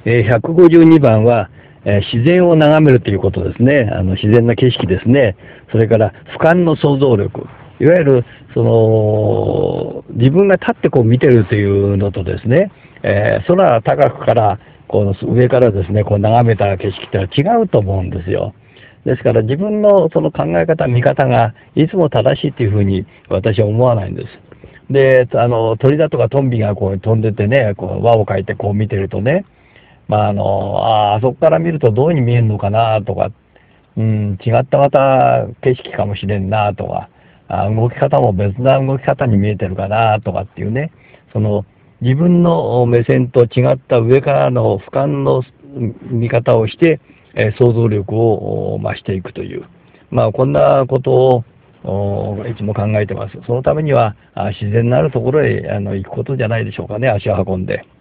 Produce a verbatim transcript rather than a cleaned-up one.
えーひゃくごじゅうにばんは、えー自然を眺めるということですね。あの自然な景色ですね。それから俯瞰の想像力。いわゆる、その、自分が立ってこう見てるというのとですね、えー空高くから、この上からですね、こう眺めた景色ってのは違うと思うんですよ。ですから自分のその考え方、見方がいつも正しいというふうに私は思わないんです。で、あの、鳥だとかトンビがこう飛んでてね、こう輪をかいてこう見てるとね、まあ、あの、ああ、あそこから見るとどういうふうに見えるのかなとか、うん、違ったまた景色かもしれんなとか、あ動き方も別な動き方に見えてるかなとかっていうね、その自分の目線と違った上からの俯瞰の見方をして、えー想像力を増していくという、まあ、こんなことをおいつも考えてます。そのためには、あ自然のあるところへあの行くことじゃないでしょうかね、足を運んで。